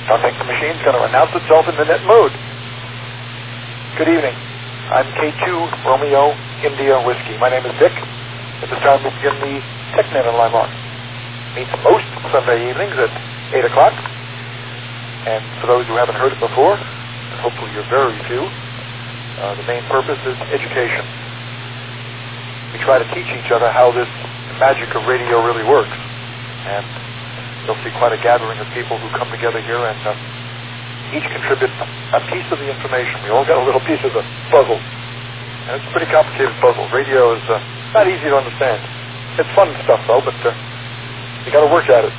Don't think the machine's going to announce itself in the net mode. Good evening. I'm K2 Romeo India Whiskey. My name is Dick. At this time we begin the TechNet on Limon. Meets most Sunday evenings at 8 o'clock. And for those who haven't heard it before, and hopefully you're very few, the main purpose is education. We try to teach each other how this magic of radio really works. And you'll see quite a gathering of people who come together here and each contribute a piece of the information. We all got a little piece of the puzzle. And it's a pretty complicated puzzle. Radio is not easy to understand. It's fun stuff, though, but you got to work at it.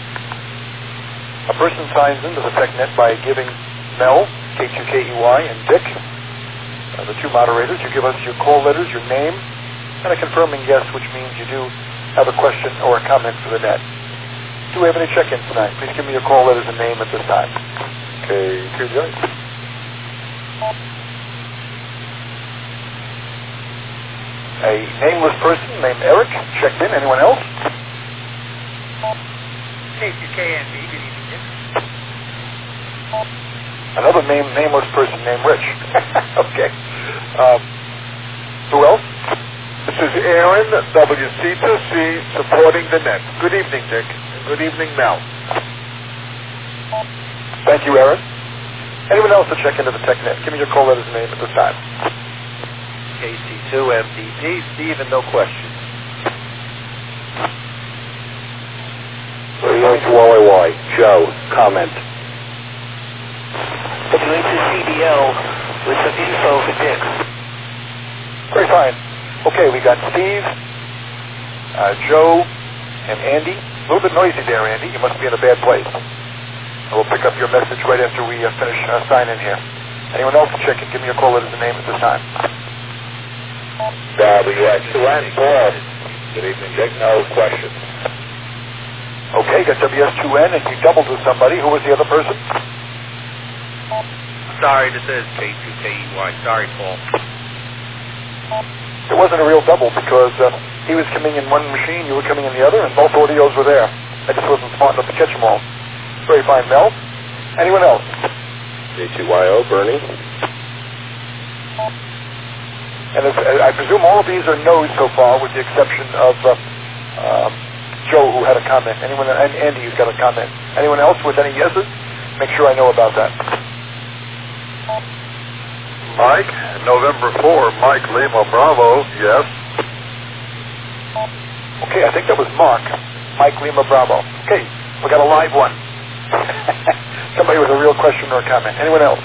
A person signs into the TechNet by giving Mel, K2KEY, and Dick, the two moderators. You give us your call letters, your name, and a confirming yes, which means you do have a question or a comment for the net. Do we have any check-ins tonight? Please give me your call letters and name at this time. Okay, here you go. A nameless person named Eric checked in. Anyone else? K2KNB, good evening, Dick. Another nameless person named Rich. Okay. Who else? This is Aaron, WC2C, supporting the net. Good evening, Dick. Good evening, Mel. Thank you, Aaron. Anyone else to check into the TechNet? Give me your call letters and name at this time. KC2MDD, Steve, and no questions. WH2LAY, Joe, comment. WH2CDL with some info for Dick. Very fine. Okay, we got Steve, Joe, and Andy. A little bit noisy there, Andy. You must be in a bad place. We'll pick up your message right after we finish sign-in here. Anyone else to check in? Give me your call letters and name at this time. WS2N, Paul. Good evening, Dick. No questions. Okay, got WS2N, and you doubled with somebody. Who was the other person? Sorry, this is K2KEY. Sorry, Paul. It wasn't a real double because he was coming in one machine, you were coming in the other, and both audios were there. I just wasn't smart enough to catch them all. Very fine, Mel. Anyone else? J2YO, Bernie. And I presume all of these are no's so far, with the exception of Joe, who had a comment. Anyone, and Andy, who's got a comment. Anyone else with any yeses? Make sure I know about that. Mike, November 4, Mike Lima Bravo, yes. Okay, I think that was Mark. Mike Lima Bravo. Okay, we got a live one. Somebody with a real question or a comment. Anyone else?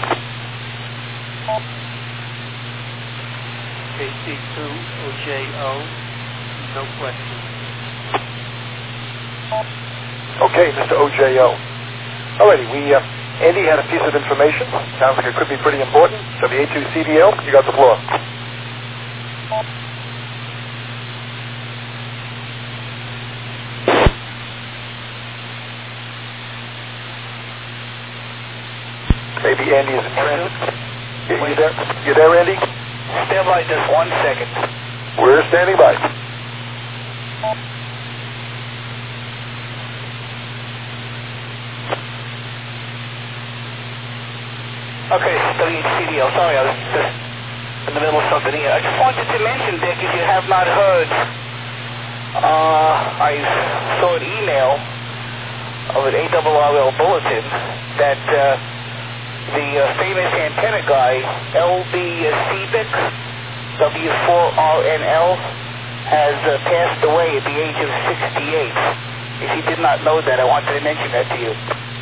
KC2OJO, no questions. Okay, Mr. OJO. Alrighty, Andy had a piece of information. Sounds like it could be pretty important. WA2CDL, you got the floor. Maybe Andy is in transit. You there? You there, Andy? Stand by just 1 second. We're standing by. Okay, WHCDL. Sorry, I was just in the middle of something here. I just wanted to mention, Dick, if you have not heard, I saw an email of an ARRL bulletin that the famous antenna guy, LB Seebeck, W4RNL, has passed away at the age of 68. If you did not know that, I wanted to mention that to you.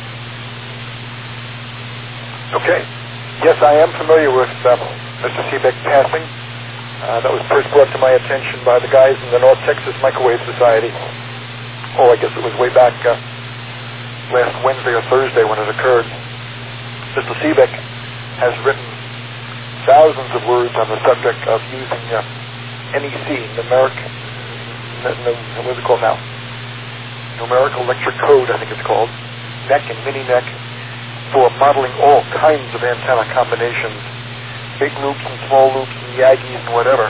Okay. Yes, I am familiar with Mr. Seebeck passing. That was first brought to my attention by the guys in the North Texas Microwave Society. Oh, I guess it was way back last Wednesday or Thursday when it occurred. Mr. Seebeck has written thousands of words on the subject of using NEC, what is it called now? Numerical Electric Code, I think it's called, NEC and mini-NEC, for modeling all kinds of antenna combinations, big loops and small loops and Yagis and whatever.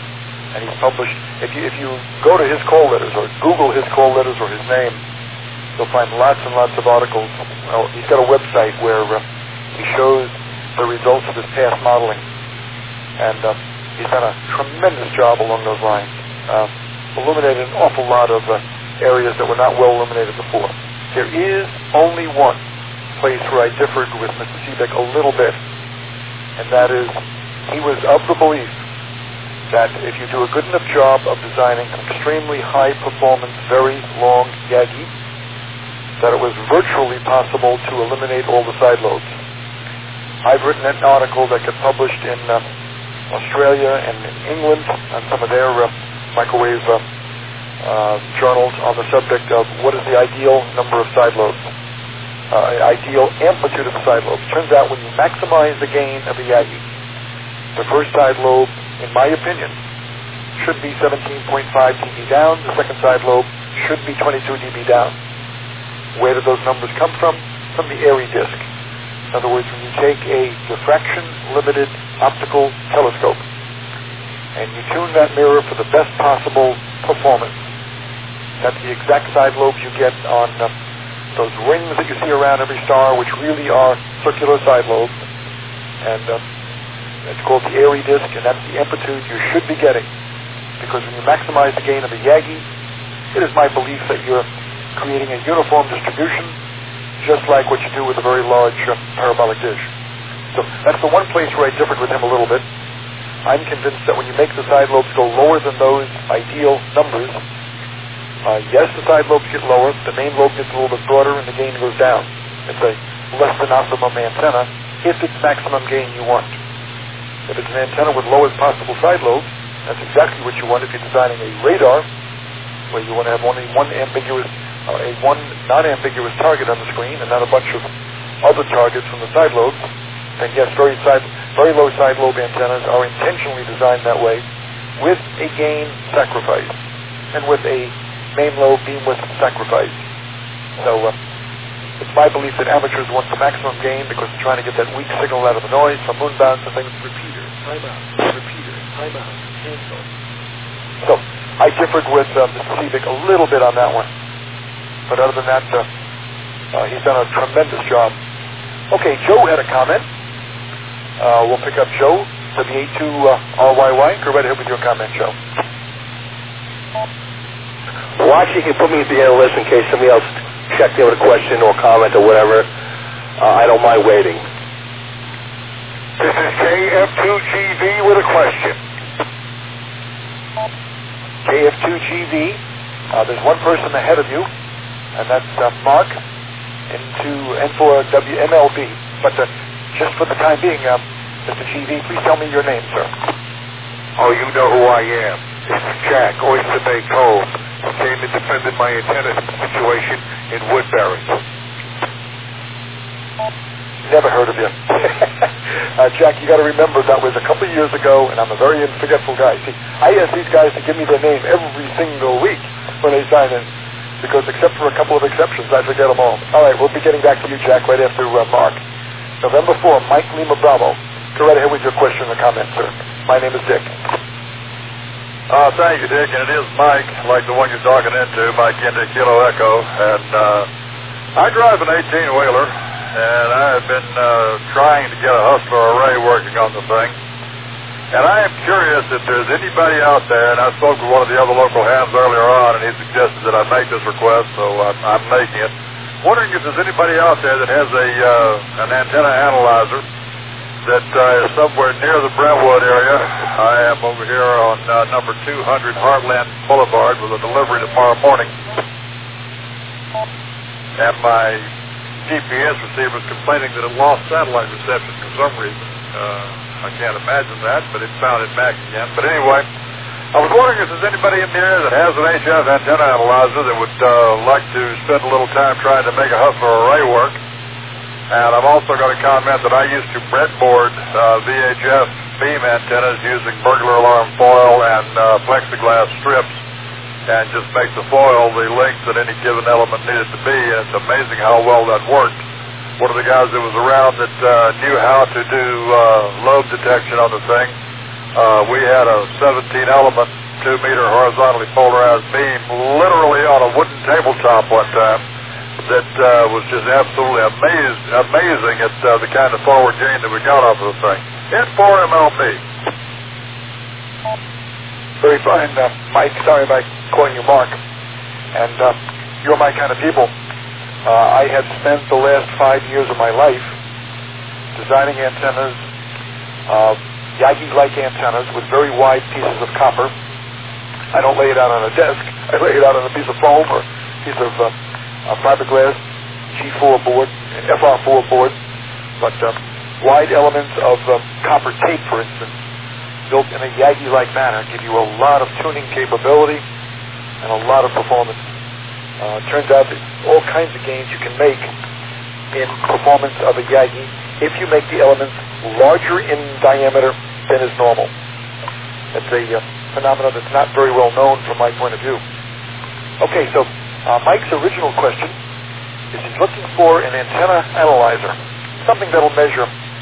And he's published, if you go to his call letters or Google his call letters or his name, you'll find lots and lots of articles. Well, he's got a website where he shows the results of his past modeling, and he's done a tremendous job along those lines. Illuminated an awful lot of areas that were not well illuminated before. There is only one place where I differed with Mr. Seebeck a little bit, and that is he was of the belief that if you do a good enough job of designing an extremely high-performance, very long Yagi, that it was virtually possible to eliminate all the side lobes. I've written an article that got published in Australia and in England on some of their microwave journals on the subject of what is the ideal number of side lobes, ideal amplitude of the side lobes. Turns out when you maximize the gain of a Yagi, the first side lobe, in my opinion, should be 17.5 dB down. The second side lobe should be 22 dB down. Where do those numbers come from? From the Airy disk. In other words, when you take a diffraction-limited optical telescope and you tune that mirror for the best possible performance, that's the exact side lobes you get on those rings that you see around every star, which really are circular side lobes. And it's called the Airy disk, and that's the amplitude you should be getting. Because when you maximize the gain of a Yagi, it is my belief that you're creating a uniform distribution, just like what you do with a very large parabolic dish. So that's the one place where I differed with him a little bit. I'm convinced that when you make the side lobes go lower than those ideal numbers, yes, the side lobes get lower, the main lobe gets a little bit broader, and the gain goes down. It's a less than optimum antenna if it's maximum gain you want. If it's an antenna with lowest possible side lobes, that's exactly what you want if you're designing a radar, where you want to have only one non-ambiguous target on the screen and not a bunch of other targets from the side lobes. And yes, very low side lobe antennas are intentionally designed that way, with a gain sacrifice and with a main lobe beamwidth sacrifice. So it's my belief that amateurs want the maximum gain because they're trying to get that weak signal out of the noise from moonbounds and things. Repeater, time out, cancel. So I differed with Mr. Seebeck a little bit on that one. But other than that, he's done a tremendous job. Okay, Joe had a comment. We'll pick up Joe, W82RYY. Go right ahead with your comment, Joe. Well, actually, you can put me at the end of the list in case somebody else checked in with a question or comment or whatever. I don't mind waiting. This is KF2GV with a question. KF2GV. There's one person ahead of you, and that's Mark, N4WMLB. But just for the time being, Mr. GV, please tell me your name, sir. Oh, you know who I am. This is Jack, Oyster Bay Cove. Who came and defended my antenna situation in Woodbury. Never heard of you. Jack, you got to remember that was a couple of years ago, and I'm a very forgetful guy. See, I ask these guys to give me their name every single week when they sign in, because except for a couple of exceptions, I forget them all. All right, we'll be getting back to you, Jack, right after Mark. November 4, Mike Lima Bravo. Go right ahead with your question or comment, sir. My name is Dick. Thank you, Dick, and it is Mike, like the one you're talking into, Mike into Kilo Echo, and I drive an 18-wheeler, and I have been trying to get a Hustler array working on the thing, and I am curious if there's anybody out there, and I spoke with one of the other local hands earlier on, and he suggested that I make this request, so I'm making it, wondering if there's anybody out there that has an antenna analyzer that is somewhere near the Brentwood area. I am over here on number 200 Heartland Boulevard with a delivery tomorrow morning. And my GPS receiver is complaining that it lost satellite reception for some reason. I can't imagine that, but it found it back again. But anyway, I was wondering if there's anybody in there that has an HF antenna analyzer that would like to spend a little time trying to make a Hustler array work. And I'm also going to comment that I used to breadboard VHF beam antennas using burglar alarm foil and plexiglass strips, and just make the foil the length that any given element needed to be. And it's amazing how well that worked. One of the guys that was around that knew how to do lobe detection on the thing. We had a 17-element, 2-meter horizontally polarized beam literally on a wooden tabletop one time. that was just absolutely amazing at the kind of forward gain that we got off of the thing. In 4MLP. Very fine, Mike. Sorry if I'm calling you Mark. And you're my kind of people. I had spent the last 5 years of my life designing antennas, Yagi-like antennas with very wide pieces of copper. I don't lay it out on a desk. I lay it out on a piece of foam or a piece of fiberglass G4 board, FR4 board, but wide elements of copper tape, for instance, built in a Yagi-like manner, give you a lot of tuning capability and a lot of performance. Turns out that all kinds of gains you can make in performance of a Yagi if you make the elements larger in diameter than is normal. It's a phenomenon that's not very well known from my point of view. Okay, so Mike's original question is he's looking for an antenna analyzer, something that'll measure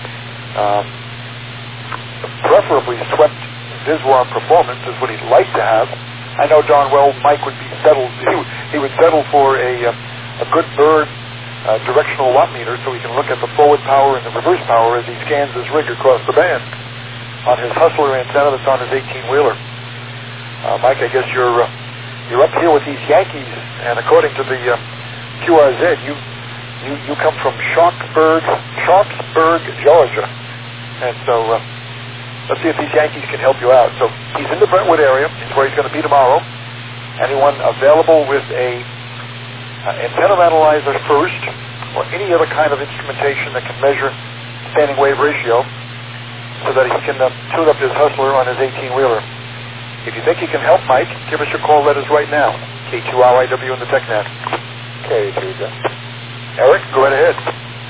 preferably swept Viswarm performance is what he'd like to have. I know darn well Mike would be settled. He would settle for a good bird directional wattmeter so he can look at the forward power and the reverse power as he scans his rig across the band on his Hustler antenna that's on his 18-wheeler. Mike, I guess you're up here with these Yankees, and according to the QRZ, you come from Sharpsburg, Georgia, and so let's see if these Yankees can help you out. So he's in the Brentwood area. It's where he's going to be tomorrow. Anyone available with a antenna analyzer first, or any other kind of instrumentation that can measure standing wave ratio, so that he can tune up his Hustler on his 18-wheeler. If you think you can help Mike, give us your call letters right now. K2RIW in the TechNet. Okay, Teresa. Eric, go right ahead.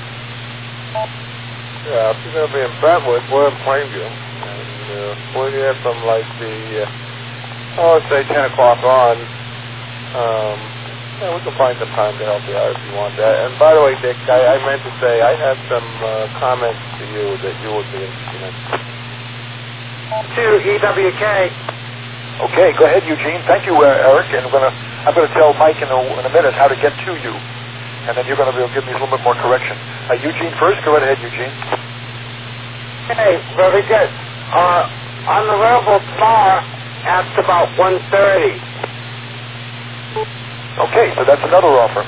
Yeah, if you're going to be in Brentwood, we're in Plainview. And we're here from like say 10 o'clock on. Yeah, we can find some time to help you out if you want that. And by the way, Dick, I meant to say I have some comments to you that you would be interested in. To EWK. Okay, go ahead, Eugene. Thank you, Eric. And I'm going to tell Mike in a minute how to get to you, and then you're going to be able to give me a little bit more correction. Eugene first. Go right ahead, Eugene. Hey, very good. On the railroad tomorrow, after about 1:30. Okay, so that's another offer.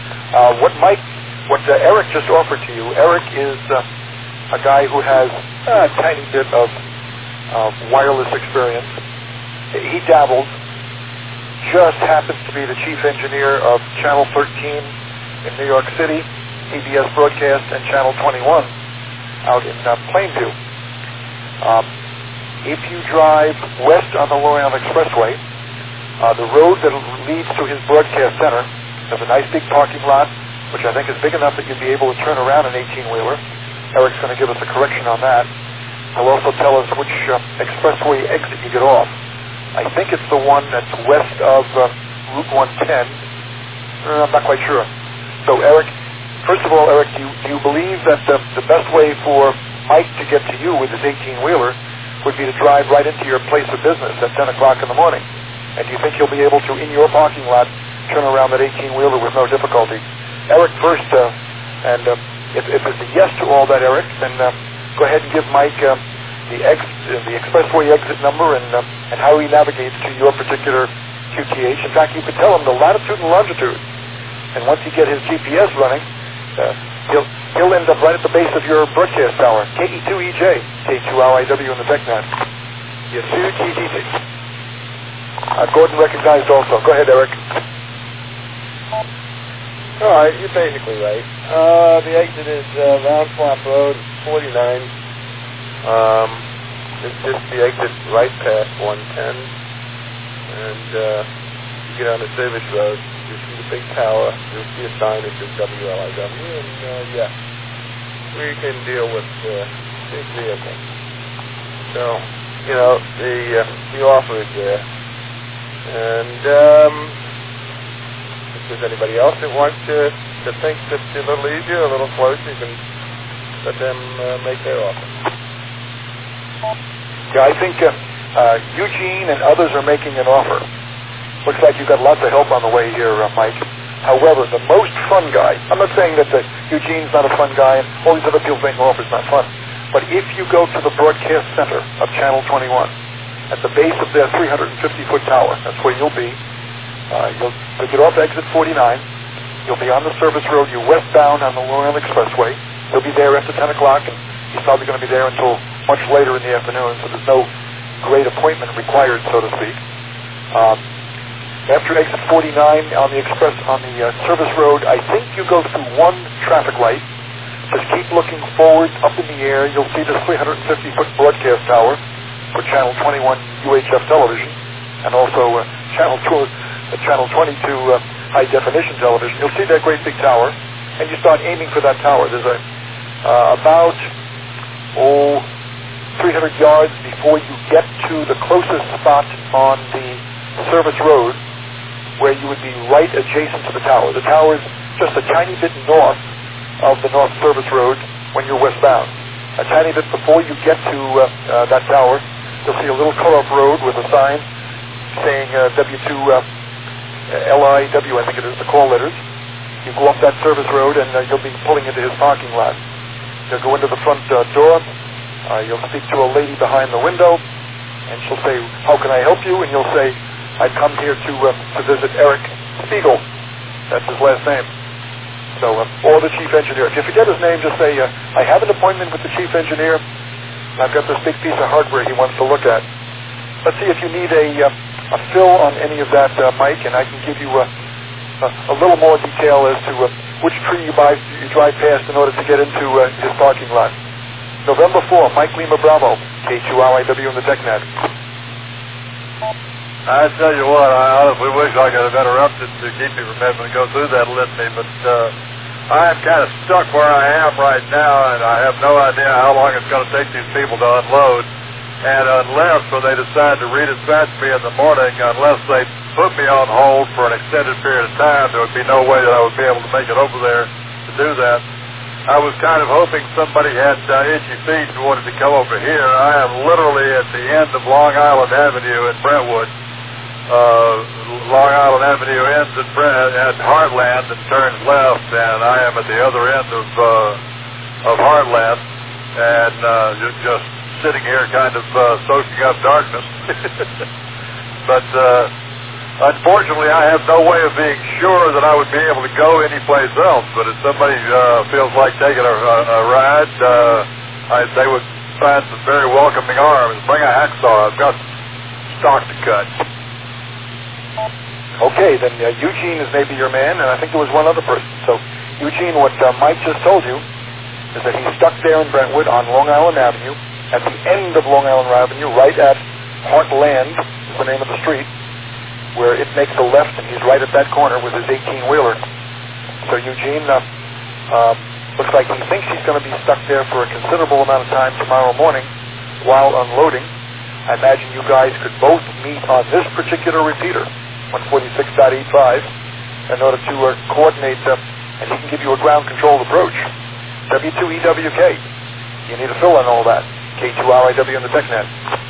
What Eric just offered to you, Eric is a guy who has a tiny bit of wireless experience. He dabbles, just happens to be the chief engineer of Channel 13 in New York City, PBS Broadcast, and Channel 21 out in Plainview. If you drive west on the Long Island Expressway, the road that leads to his broadcast center has a nice big parking lot, which I think is big enough that you'd be able to turn around an 18-wheeler. Eric's going to give us a correction on that. He'll also tell us which expressway exit you get off. I think it's the one that's west of Route 110. I'm not quite sure. So, Eric, first of all, Eric, do you believe that the best way for Mike to get to you with his 18-wheeler would be to drive right into your place of business at 10 o'clock in the morning? And do you think he'll be able to, in your parking lot, turn around that 18-wheeler with no difficulty? Eric first, and if it's a yes to all that, Eric, then go ahead and give Mike the expressway exit number and how he navigates to your particular QTH. In fact, you could tell him the latitude and longitude. And once you get his GPS running, he'll end up right at the base of your broadcast tower. KE2EJ, K2RIW in the TechNet. Yes, sir, TTC. Gordon recognized also. Go ahead, Eric. All right, you're basically right. The exit is Round Swamp Road, 49. It's just the exit right past 110, and you get on the service road, you see the big tower, you'll see a sign that says WLIW, and we can deal with big vehicles. So, the offer is there, and if there's anybody else that wants to think that it's a little easier, a little closer, you can let them make their offer. Yeah, I think Eugene and others are making an offer. Looks like you've got lots of help on the way here, Mike. However, the most fun guy, I'm not saying that Eugene's not a fun guy and all these other people making offers not fun, but if you go to the broadcast center of Channel 21, at the base of their 350-foot tower, that's where you'll be. You'll get off exit 49. You'll be on the service road. You're westbound on the Long Island Expressway. You'll be there after 10 o'clock, and he's probably going to be there until much later in the afternoon, so there's no great appointment required, so to speak. After exit 49 on the service road, I think you go through one traffic light. Just keep looking forward up in the air. You'll see this 350-foot broadcast tower for Channel 21 UHF television, and also Channel 22 high-definition television. You'll see that great big tower, and you start aiming for that tower. There's about 300 yards before you get to the closest spot on the service road, where you would be right adjacent to the tower. The tower is just a tiny bit north of the North Service Road when you're westbound. A tiny bit before you get to that tower, you'll see a little cut-off road with a sign saying W2LIW, I think it is, the call letters. You go up that service road and you'll be pulling into his parking lot. You'll go into the front door. You'll speak to a lady behind the window, and she'll say, "How can I help you?" And you'll say, "I've come here to visit Eric Spiegel." That's his last name. So, or the chief engineer. If you forget his name, just say, "I have an appointment with the chief engineer. I've got this big piece of hardware he wants to look at." Let's see if you need a fill on any of that, Mike, and I can give you a little more detail as to which tree you drive past in order to get into his parking lot. November 4, Mike Lima Bravo, K2LIW in the TechNet. I tell you what, I honestly wish I could have interrupted to keep you from having to go through that litany, but I am kind of stuck where I am right now, and I have no idea how long it's going to take these people to unload. And unless, when they decide to redispatch me in the morning, unless they put me on hold for an extended period of time, there would be no way that I would be able to make it over there to do that. I was kind of hoping somebody had itchy feet and wanted to come over here. I am literally at the end of Long Island Avenue in Brentwood. Long Island Avenue ends at Heartland and turns left, and I am at the other end of Heartland, and just sitting here kind of soaking up darkness. But unfortunately, I have no way of being sure that I would be able to go anyplace else. But if somebody feels like taking a ride, they would find some very welcoming arms. Bring a hacksaw. I've got stock to cut. Okay, then Eugene is maybe your man, and I think there was one other person. So, Eugene, what Mike just told you is that he's stuck there in Brentwood on Long Island Avenue, at the end of Long Island Avenue, right at Heartland, is the name of the street, where it makes a left, and he's right at that corner with his 18-wheeler. So Eugene looks like he thinks he's going to be stuck there for a considerable amount of time tomorrow morning while unloading. I imagine you guys could both meet on this particular repeater, 146.85, in order to coordinate, and he can give you a ground controlled approach. W2EWK. You need a fill on all that. K2RIW in the TechNet.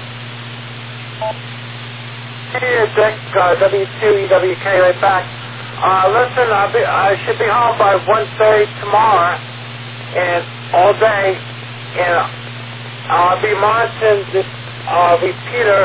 Hey, Dick, W2EWK right back. Listen, I should be home by 1:30 tomorrow, and all day, and I'll be monitoring this repeater,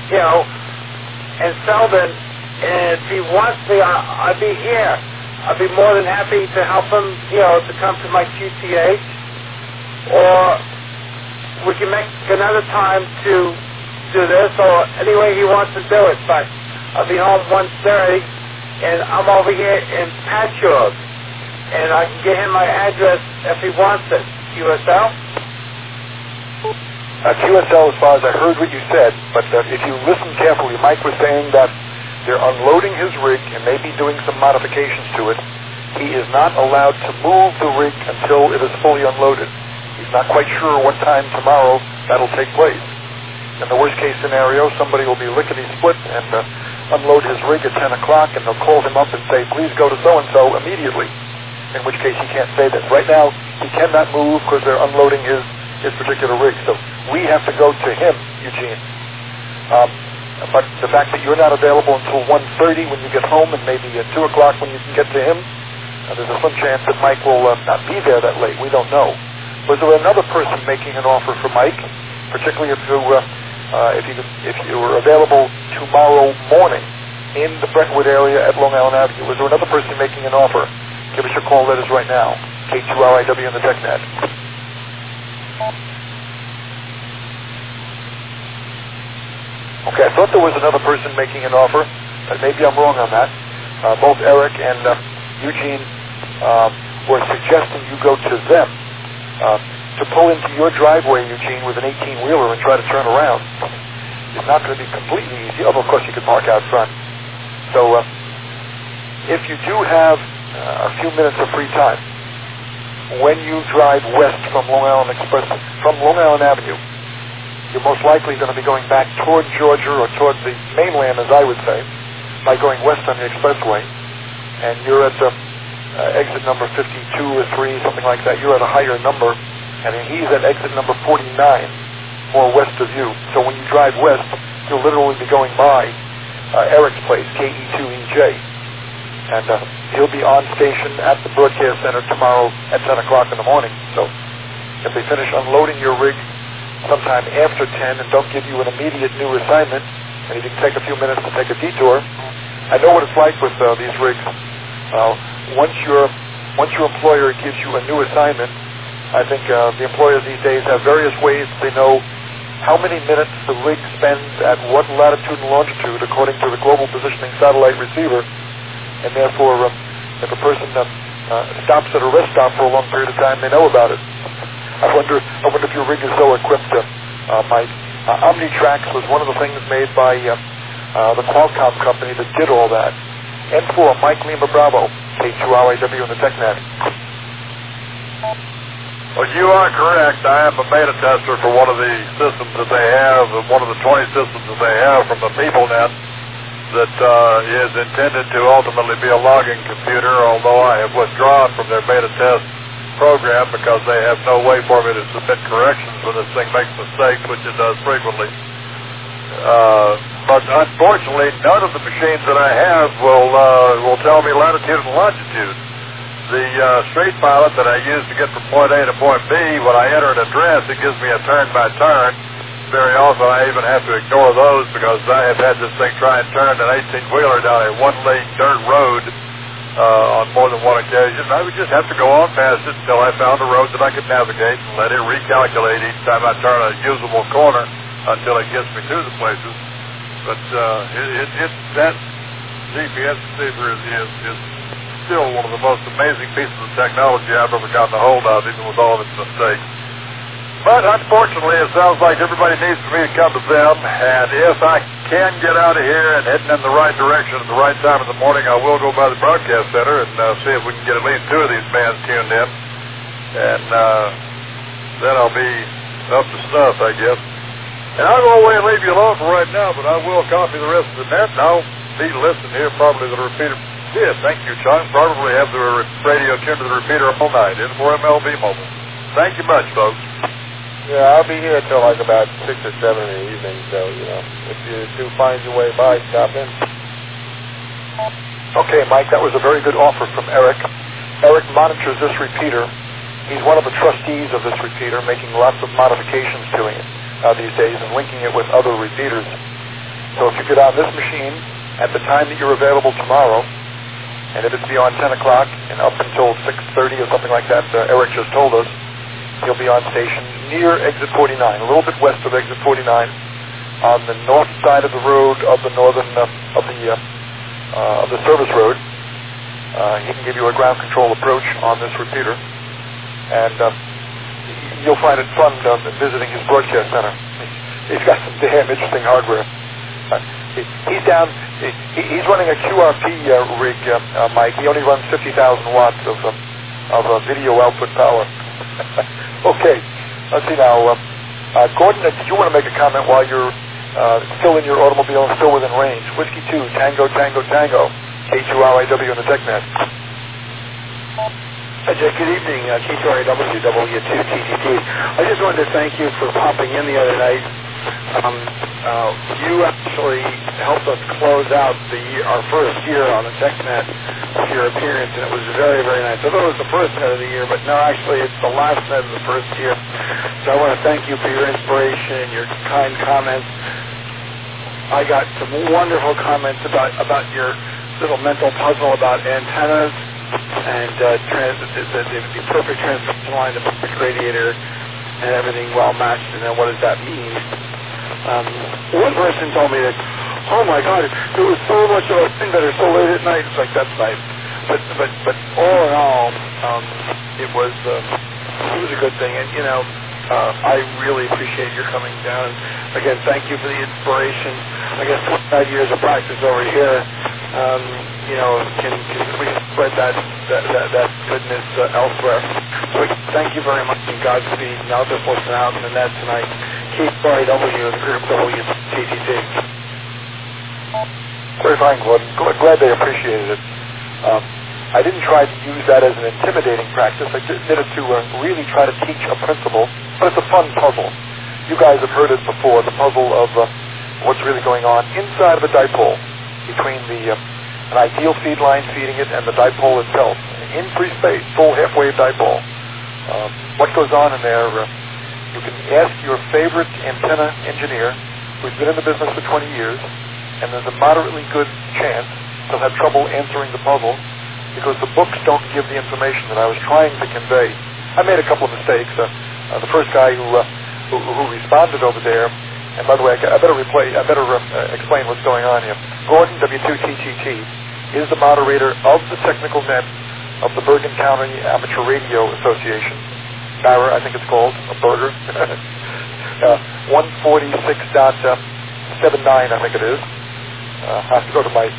in Selden. And if he wants me, I'll be here. I'll be more than happy to help him, to come to my QTH. Or we can make another time to do this, or any way he wants to do it. But I'll be home 1:30, and I'm over here in Patchogue. And I can get him my address if he wants it. QSL? QSL, as far as I heard what you said, but if you listen carefully, Mike was saying that they're unloading his rig and maybe doing some modifications to it. He is not allowed to move the rig until it is fully unloaded. He's not quite sure what time tomorrow that'll take place. In the worst case scenario, somebody will be lickety-split and unload his rig at 10 o'clock, and they'll call him up and say, "Please go to so-and-so immediately," in which case he can't say this. Right now, he cannot move because they're unloading his particular rig. So we have to go to him, Eugene. But the fact that you're not available until 1:30 when you get home and maybe at 2 o'clock when you can get to him, there's a slim chance that Mike will not be there that late. We don't know. Was there another person making an offer for Mike, particularly if you were available tomorrow morning in the Brentwood area at Long Island Avenue? Was there another person making an offer? Give us your call letters right now. K2RIW on the TechNet. Okay, I thought there was another person making an offer, but maybe I'm wrong on that. Both Eric and Eugene were suggesting you go to them. To pull into your driveway, Eugene, with an 18-wheeler and try to turn around is not going to be completely easy, although of course you could park out front. So if you do have a few minutes of free time, when you drive west from Long Island Avenue, you're most likely going to be going back toward Georgia or toward the mainland, as I would say, by going west on the expressway, and you're at exit number 52 or 3, something like that. You're at a higher number, and he's at exit number 49, more west of you. So when you drive west, you'll literally be going by Eric's place, KE2EJ, and he'll be on station at the broadcast center tomorrow at 10 o'clock in the morning. So if they finish unloading your rig sometime after 10 and don't give you an immediate new assignment, and you can take a few minutes to take a detour. I know what it's like with these rigs. Once your employer gives you a new assignment, I think the employers these days have various ways they know how many minutes the rig spends at what latitude and longitude according to the global positioning satellite receiver, and therefore if a person stops at a rest stop for a long period of time, they know about it. I wonder if your rig is so equipped, Mike. Omnitrax was one of the things made by the Qualcomm company that did all that. N4, Mike Lima Bravo, K2RIW on the TechNet. Well, you are correct. I am a beta tester for one of the systems that they have, one of the 20 systems that they have from the PeopleNet that is intended to ultimately be a logging computer, although I have withdrawn from their beta test program because they have no way for me to submit corrections when this thing makes mistakes, which it does frequently. But unfortunately, none of the machines that I have will tell me latitude and longitude. The Street Pilot that I use to get from point A to point B, when I enter an address, it gives me a turn-by-turn. Very often I even have to ignore those because I have had this thing try and turn an 18-wheeler down a one-lane dirt road on more than one occasion. I would just have to go on past it until I found a road that I could navigate and let it recalculate each time I turn a usable corner until it gets me to the places. But that GPS receiver is still one of the most amazing pieces of technology I've ever gotten a hold of, even with all of its mistakes. But unfortunately, it sounds like everybody needs for me to come to them, and if I can get out of here and heading in the right direction at the right time in the morning, I will go by the broadcast center and see if we can get at least 2 of these bands tuned in, and then I'll be up to snuff, I guess. And I'll go away and leave you alone for right now, but I will copy the rest of the net, and I'll be listening here probably to the repeater. Yeah, thank you, John. Probably have the radio tuned to the repeater all night in for MLB Mobile. Thank you much, folks. Yeah, I'll be here till like about 6 or 7 in the evening, so, if you do find your way by, stop in. Okay, Mike, that was a very good offer from Eric. Eric monitors this repeater. He's one of the trustees of this repeater, making lots of modifications to it these days and linking it with other repeaters. So if you get on this machine at the time that you're available tomorrow, and if it's beyond 10 o'clock and up until 6:30 or something like that, Eric just told us, he'll be on station near exit 49, a little bit west of exit 49, on the north side of the road of the northern of the service road. He can give you a ground control approach on this repeater, and you'll find it fun visiting his broadcast center. He's got some damn interesting hardware. He's running a QRP rig, Mike. He only runs 50,000 watts of video output power. Okay, let's see now. Gordon, did you want to make a comment while you're still in your automobile and still within range? Whiskey 2, Tango, Tango, Tango, K2RIW on the TechNet. Hi, Jack. Good evening. K2RIW, W2TTT. I just wanted to thank you for popping in the other night You actually helped us close out our first year on the TechNet with your appearance, and it was very, very nice. I thought it was the first net of the year, but no, actually it's the last net of the first year. So I want to thank you for your inspiration, your kind comments. I got some wonderful comments about your little mental puzzle about antennas and the perfect transmission line, the perfect radiator, and everything well matched, and then what does that mean? One person told me that, oh my God, there was so much of a thing that are so late at night. It's like, that's nice. But all in all, it was a good thing. And, I really appreciate your coming down. Again, thank you for the inspiration. I guess 25 years of practice over here, we can spread that goodness elsewhere. So thank you very much, and Godspeed. And I'll just listen out in the net tonight. Keep RW and the group WTTT. Very fine, Gordon. Glad they appreciated it. I didn't try to use that as an intimidating practice. I did it to really try to teach a principle, but it's a fun puzzle. You guys have heard it before, the puzzle of what's really going on inside of a dipole between an ideal feed line feeding it and the dipole itself. In free space, full half-wave dipole. What goes on in there, you can ask your favorite antenna engineer who's been in the business for 20 years, and there's a moderately good chance they'll have trouble answering the puzzle because the books don't give the information that I was trying to convey. I made a couple of mistakes. The first guy who responded over there, and by the way, I better explain what's going on here. Gordon, W2TTT, is the moderator of the technical net of the Bergen County Amateur Radio Association. BARA, I think it's called, a burger. 146.79, I think it is. I have to go to my...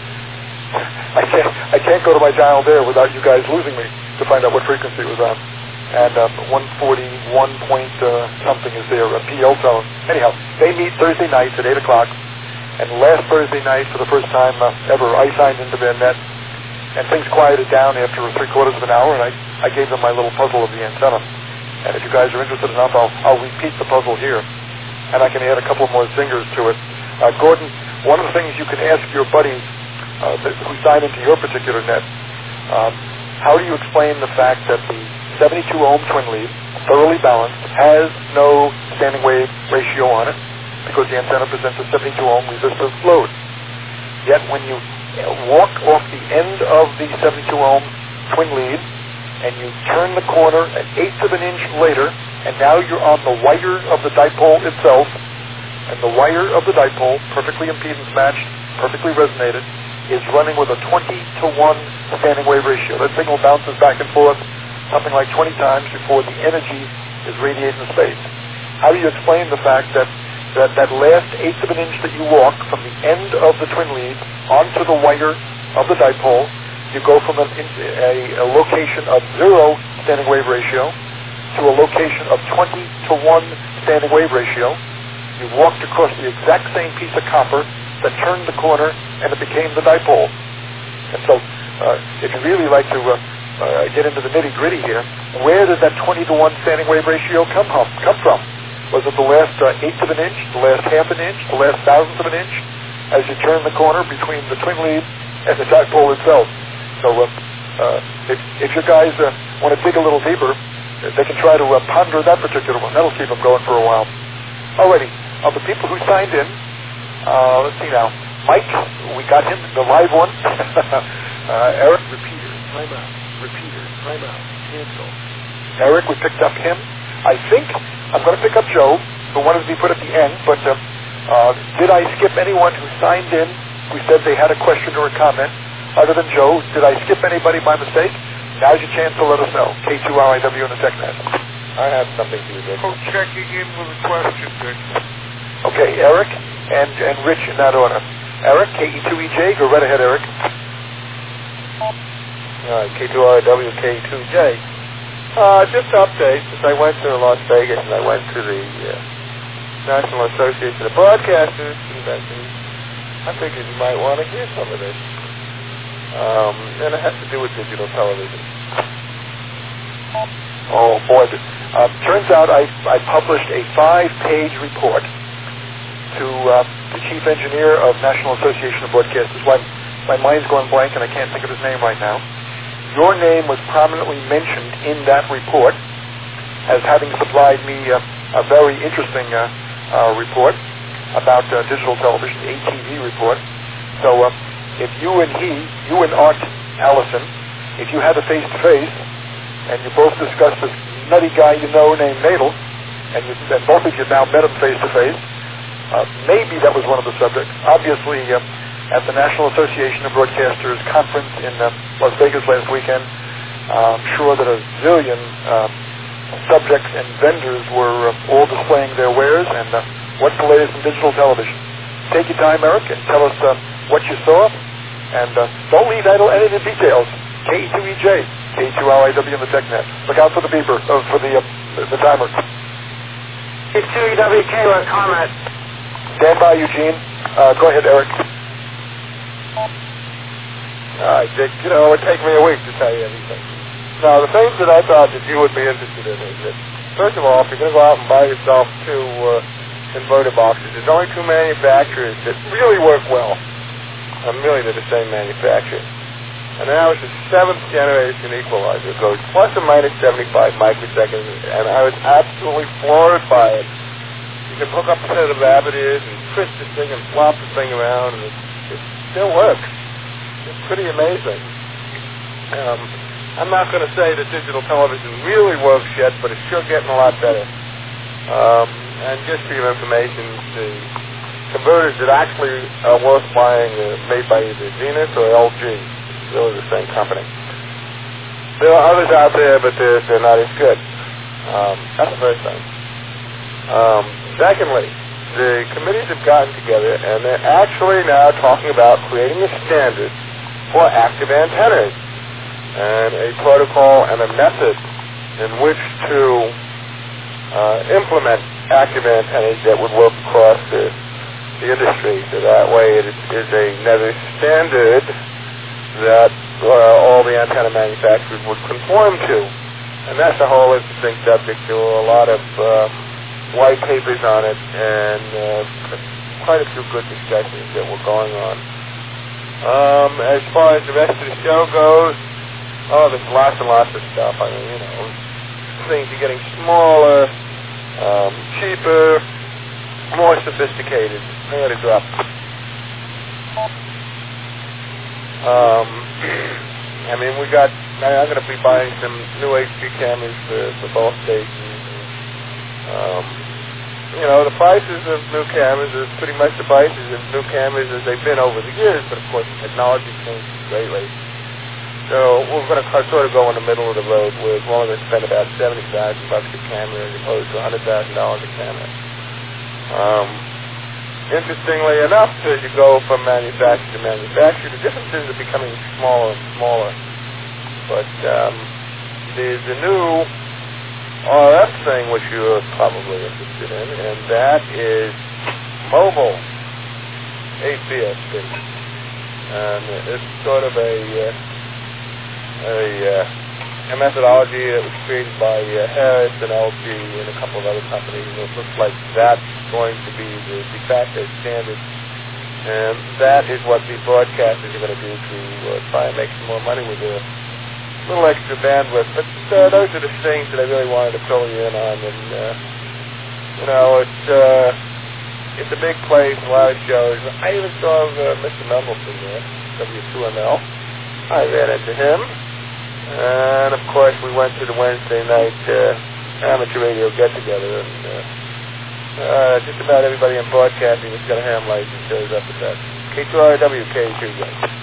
I can't go to my dial there without you guys losing me to find out what frequency it was on. And 141 point something is there, a PL tone. Anyhow, they meet Thursday nights at 8 o'clock. And last Thursday night, for the first time ever, I signed into their net. And things quieted down after 3/4 of an hour, and I gave them my little puzzle of the antenna. And if you guys are interested enough, I'll repeat the puzzle here. And I can add a couple more zingers to it. Gordon, one of the things you can ask your buddies who sign into your particular net, how do you explain the fact that the 72 ohm twin lead, thoroughly balanced, has no standing wave ratio on it because the antenna presents a 72 ohm resistive load. Yet when you walk off the end of the 72 ohm twin lead and you turn the corner an eighth of an inch later, and now you're on the wire of the dipole itself, and the wire of the dipole, perfectly impedance matched, perfectly resonated, is running with a 20-to-1 standing wave ratio. That signal bounces back and forth something like 20 times before the energy is radiated in space. How do you explain the fact that last eighth of an inch that you walk from the end of the twin lead onto the wire of the dipole, you go from a location of 0 standing wave ratio to a location of 20-to-1 standing wave ratio. You walked across the exact same piece of copper that turned the corner, and it became the dipole. And so, if you really like to get into the nitty-gritty here, where did that 20-to-1 standing wave ratio come from? Was it the last eighth of an inch, the last half an inch, the last thousandth of an inch, as you turn the corner between the twin lead and the dipole itself? So, if you guys want to dig a little deeper, they can try to ponder that particular one. That'll keep them going for a while. Alrighty, of the people who signed in, let's see now. Mike, we got him, the live one. Eric, repeater, timeout, repeater, timeout, cancel. Eric, we picked up him. I think I'm going to pick up Joe, who wanted to be put at the end, but did I skip anyone who signed in who said they had a question or a comment other than Joe? Did I skip anybody by mistake? Now's your chance to let us know. K2RIW in the TechNet. I have something to do, Dick. Oh, checking in with a question, Dick. Okay, Eric and Rich in that order. Eric, KE2EJ, go right ahead, Eric. K2RW, K2J. Just to update, since I went to Las Vegas and I went to the National Association of Broadcasters convention, I figured you might want to hear some of this. And it has to do with digital television. Oh, boy. Turns out I published a 5-page report to the chief engineer of National Association of Broadcasters. My mind's going blank and I can't think of his name right now. Your name was prominently mentioned in that report as having supplied me a very interesting report about digital television, ATV report. So if you and Art Allison, if you had a face-to-face and you both discussed this nutty guy you know named Nadel, and both of you now met him face-to-face, maybe that was one of the subjects. Obviously, at the National Association of Broadcasters conference in Las Vegas last weekend, I'm sure that a zillion subjects and vendors were all displaying their wares, and what's the latest in digital television. Take your time, Eric, and tell us what you saw, and don't leave idle any of the details. KE2EJ, K2LIW in the TechNet. Look out for the beeper, for the timer. K2EWK with a comment. Stand by, Eugene. Go ahead, Eric. All right, Dick, it would take me a week to tell you anything. Now, the things that I thought that you would be interested in is that, first of all, if you're going to go out and buy yourself two converter boxes, there's only two manufacturers that really work well. Really, they're the same manufacturer. And now it's the 7th generation equalizer. It goes plus or minus 75 microseconds, and I was absolutely floored by it. You can hook up a set of rabbit ears and twist the thing and flop the thing around, and it still works. It's pretty amazing. I'm not going to say that digital television really works yet, but it's sure getting a lot better. And just for your information, the converters that actually are worth buying are made by either Zenith or LG. Really the same company. There are others out there, but they're not as good. That's the first thing. Secondly, the committees have gotten together, and they're actually now talking about creating a standard for active antennas and a protocol and a method in which to implement active antennas that would work across the industry. So that way it is another standard that all the antenna manufacturers would conform to. And that's a whole interesting subject. There were a lot of white papers on it and quite a few good discussions that were going on. As far as the rest of the show goes, there's lots and lots of stuff. I mean, things are getting smaller, cheaper, more sophisticated. I had to drop. I'm going to be buying some new HD cameras for both stations. The prices of new cameras are pretty much the prices of new cameras as they've been over the years, but of course technology changes greatly. So we're going to sort of go in the middle of the road where we're only going to spend about $70,000 a camera as opposed to $100,000 a camera. Interestingly enough, as you go from manufacturer to manufacturer, the differences are becoming smaller and smaller. But there's a new RF thing which you're probably interested in, and that is mobile APS-B. And it's sort of a methodology that was created by Harris and LG and a couple of other companies, and it looks like that's going to be the de facto standard. And that is what the broadcasters are going to do to try and make some more money with a little extra bandwidth. But those are the things that I really wanted to fill you in on. And, it's a big place, a lot of shows. I even saw Mr. Mendelson there, W2ML. I ran into him. And, of course, we went to the Wednesday night amateur radio get-together, and just about everybody in broadcasting that's got a ham license shows up at that. K2RW, K2.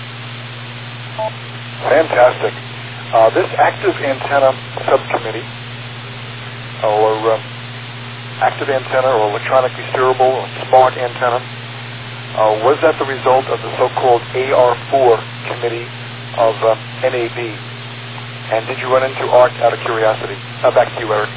Fantastic. This active antenna subcommittee, or active antenna, or electronically steerable, or smart antenna, was that the result of the so-called AR4 committee of NAB? And did you run into Art out of curiosity? Back to you, Eric.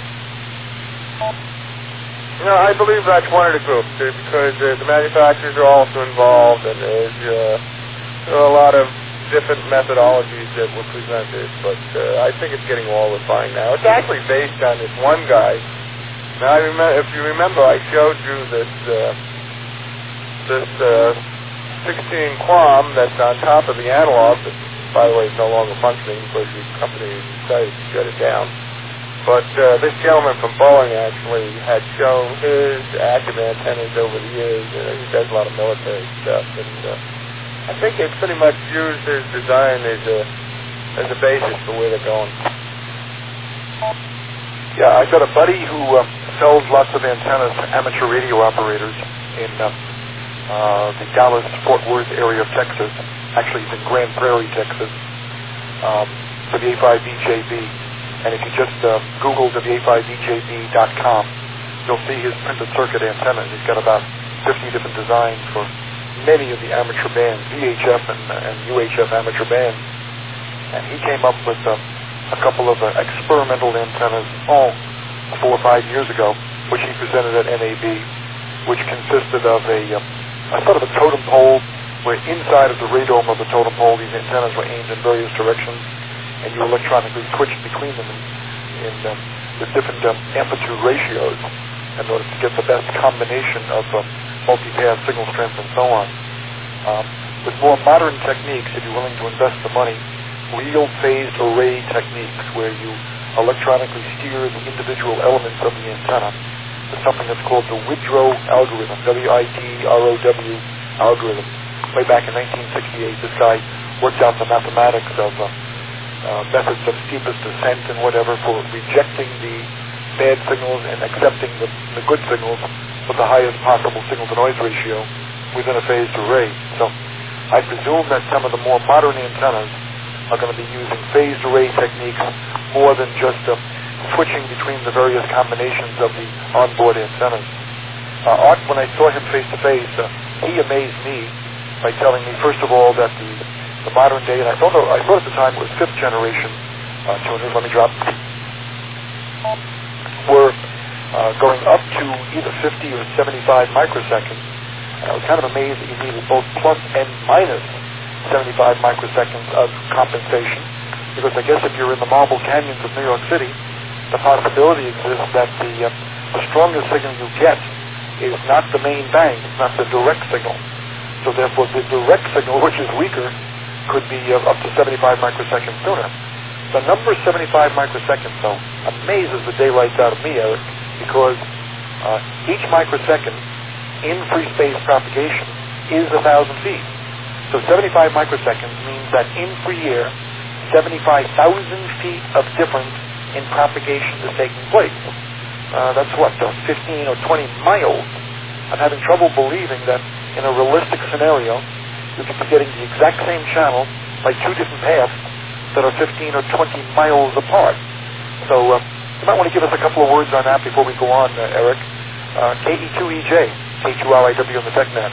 I believe that's one of the groups, because the manufacturers are also involved, and there are a lot of different methodologies that were presented, but I think it's getting all refined now. It's actually based on this one guy. Now, if you remember, I showed you this this 16 QAM that's on top of the analog, that, by the way, is no longer functioning because the company decided to shut it down. But this gentleman from Boeing actually had shown his active antennas over the years. He does a lot of military stuff, and I think they pretty much use his design as a basis for where they're going. Yeah, I've got a buddy who sells lots of antennas to amateur radio operators in the Dallas-Fort Worth area of Texas. Actually, he's in Grand Prairie, Texas, for the A5VJB. And if you just Google WA5VJB.com, you'll see his printed circuit antennas. He's got about 50 different designs for many of the amateur bands, VHF and UHF amateur bands. And he came up with a couple of experimental antennas, 4 or 5 years ago, which he presented at NAB, which consisted of a sort of a totem pole, where inside of the radome of the totem pole, these antennas were aimed in various directions, and you electronically switched between them in with different amplitude ratios in order to get the best combination of multipath signal strength and so on. With more modern techniques, if you're willing to invest the money, real phased array techniques where you electronically steer the individual elements of the antenna to something that's called the Widrow algorithm, W-I-D-R-O-W algorithm. Way back in 1968, this guy worked out the mathematics of methods of steepest descent and whatever for rejecting the bad signals and accepting the good signals with the highest possible signal-to-noise ratio within a phased array. So I presume that some of the more modern antennas are going to be using phased array techniques more than just switching between the various combinations of the onboard antennas. Art, when I saw him face-to-face, he amazed me by telling me, first of all, that the modern day, and I thought at the time it was 5th generation tuners, let me drop, were going up to either 50 or 75 microseconds. And I was kind of amazed that you needed both plus and minus 75 microseconds of compensation, because I guess if you're in the marble canyons of New York City, the possibility exists that the strongest signal you get is not the main bang, it's not the direct signal. So therefore the direct signal, which is weaker, could be up to 75 microseconds sooner. The number 75 microseconds, though, amazes the daylights out of me, Eric, because each microsecond in free space propagation is 1,000 feet. So 75 microseconds means that in free air, 75,000 feet of difference in propagation is taking place. That's what, 15 or 20 miles. I'm having trouble believing that in a realistic scenario, you could be getting the exact same channel by two different paths that are 15 or 20 miles apart. So you might want to give us a couple of words on that before we go on, Eric. KE2EJ, K2RIW on the TechNet.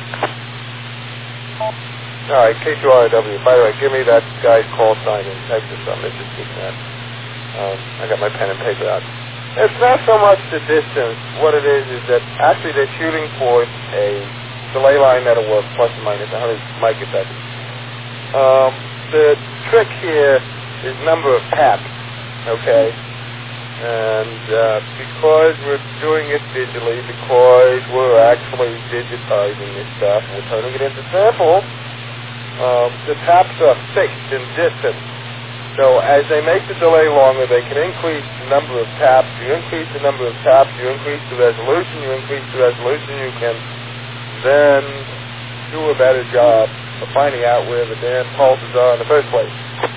All right, K2RIW. By the way, give me that guy's call sign in Texas. I'm interested in that. I got my pen and paper out. It's not so much the distance. What it is that actually they're shooting for a delay line that'll work plus or minus 100 microseconds. The trick here is number of taps, okay? And because we're doing it digitally, because we're actually digitizing this stuff, we're turning it into samples, the taps are fixed in distance. So as they make the delay longer, they can increase the number of taps. You increase the number of taps, you increase the resolution, you can then do a better job of finding out where the damn pulses are in the first place.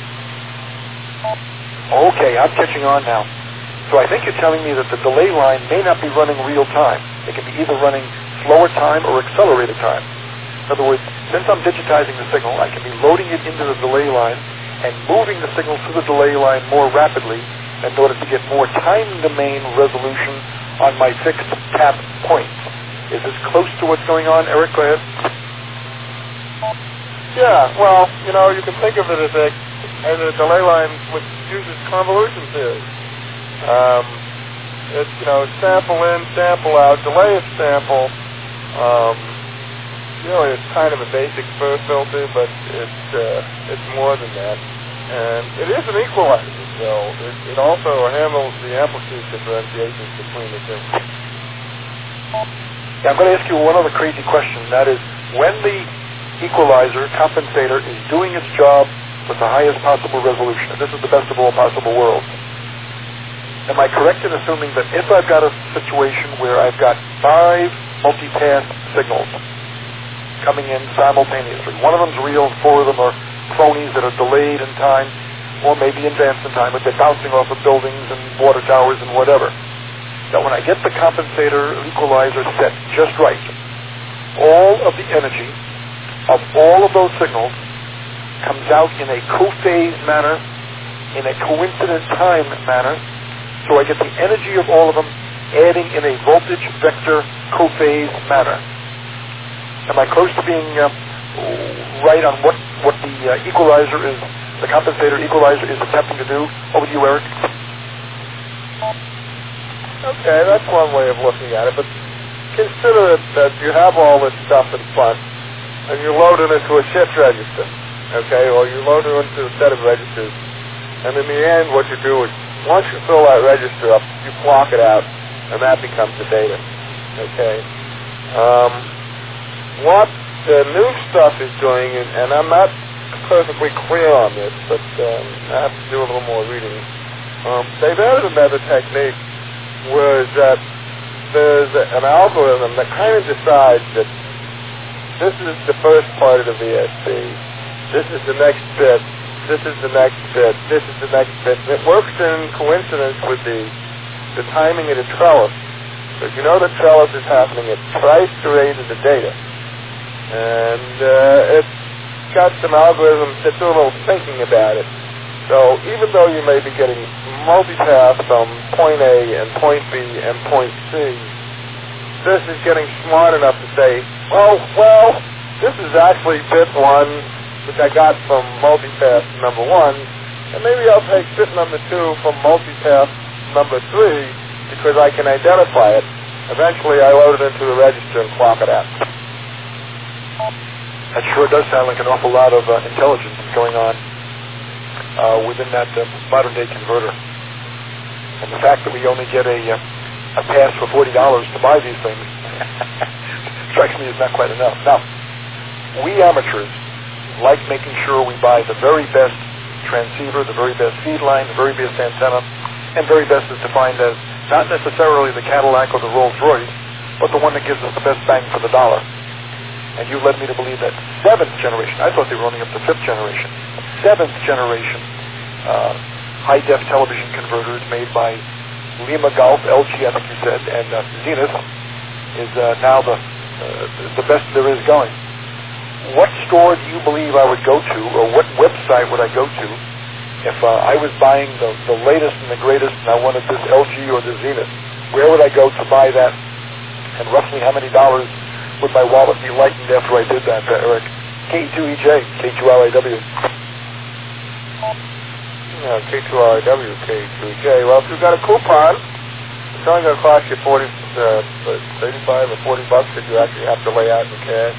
Okay, I'm catching on now. So I think you're telling me that the delay line may not be running real time. It can be either running slower time or accelerated time. In other words, since I'm digitizing the signal, I can be loading it into the delay line and moving the signal through the delay line more rapidly in order to get more time domain resolution on my fixed tap points. Is this close to what's going on? Eric, go ahead. Yeah, well, you can think of it as a delay line which uses convolution theory. It's, sample in, sample out, delay of sample. It's kind of a basic Fur filter, but it's more than that. And it is an equalizer, so it also handles the amplitude differentiations between the two. Yeah, I'm going to ask you one other crazy question. That is, when the equalizer, compensator, is doing its job with the highest possible resolution, and this is the best of all possible worlds, am I correct in assuming that if I've got a situation where I've got 5 multipath signals coming in simultaneously, one of them's real, 4 of them are phonies that are delayed in time, or maybe advanced in time, but they're bouncing off of buildings and water towers and whatever, that when I get the compensator equalizer set just right, all of the energy of all of those signals comes out in a co-phase manner, in a coincident time manner, so I get the energy of all of them adding in a voltage vector co-phase manner. Am I close to being right on what the equalizer is, the compensator equalizer is attempting to do? Over to you, Eric. Okay, that's one way of looking at it, but consider that you have all this stuff in front, and you load it into a shift register, okay, or you load it into a set of registers, and in the end what you do is, once you fill that register up, you block it out, and that becomes the data, okay. What the new stuff is doing, and I'm not perfectly clear on this, but I have to do a little more reading, they've added another technique where that there's an algorithm that kind of decides that this is the first part of the VSB, this is the next bit, this is the next bit, this is the next bit. It works in coincidence with the timing of the trellis. Because you know the trellis is happening at twice the rate of the data. And it's got some algorithms that do a little thinking about it. So even though you may be getting multipath from point A and point B and point C, this is getting smart enough to say, well, this is actually bit 1, which I got from multipath number 1, and maybe I'll take bit number 2 from multipath number 3 because I can identify it. Eventually I load it into the register and clock it out. That sure does sound like an awful lot of intelligence going on within that modern-day converter. And the fact that we only get a pass for $40 to buy these things strikes me as not quite enough. Now, we amateurs like making sure we buy the very best transceiver, the very best feed line, the very best antenna, and very best is defined as not necessarily the Cadillac or the Rolls-Royce, but the one that gives us the best bang for the dollar. And you led me to believe that 7th generation, I thought they were only up to 5th generation, 7th generation high-def television converters made by Lima Golf, LG, I think you said, and Zenith is now the best there is going. What store do you believe I would go to, or what website would I go to if I was buying the latest and the greatest and I wanted this LG or the Zenith? Where would I go to buy that, and roughly how many dollars would my wallet be lightened after I did that, Eric? K2EJ, K2RAW. K2RAW, K2EJ. Well, if you've got a coupon, it's only going to cost you 35 or $40 that you actually have to lay out in cash.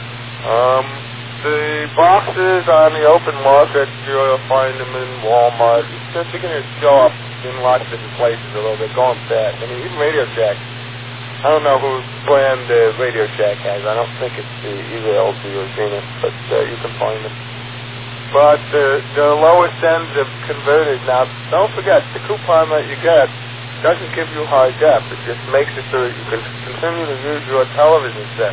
The boxes on the open market, you'll find them in Walmart. They're going to show up in lots of different places, although they're going fast. I mean, even Radio Shack. I don't know whose brand Radio Shack has. I don't think it's either LG or Zenith, but you can find them. But the lowest ends of converted. Now, don't forget, the coupon that you get doesn't give you high def. It just makes it so that you can continue to use your television set.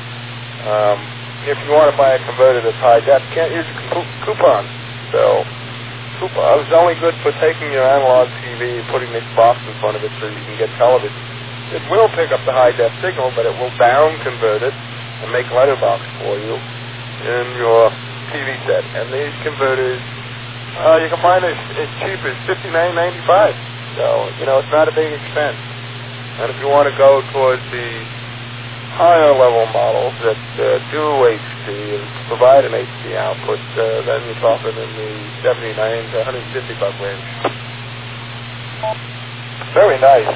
If you want to buy a converter that's high def, you can't use a coupon. So, coupon is only good for taking your analog TV and putting this box in front of it so you can get television. It will pick up the high def signal, but it will down convert it and make letterbox for you in your TV set. And these converters, you can find it as cheap as $59.95. So, it's not a big expense. And if you want to go towards the higher level models that do HD and provide an HD output, then you're talking in the $79 to $150 range. Very nice.